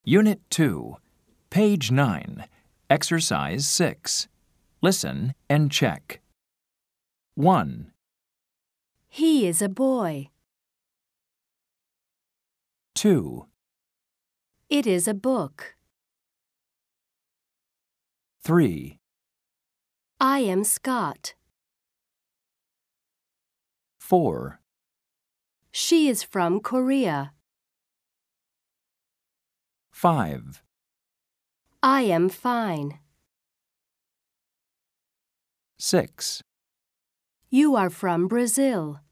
Unit 2, page 9, exercise 6. Listen and check. 1, He is a boy. 2, It is a book. 3, I am Scott. 4, She is from Korea. 5, I am fine. 6. You are from Brazil.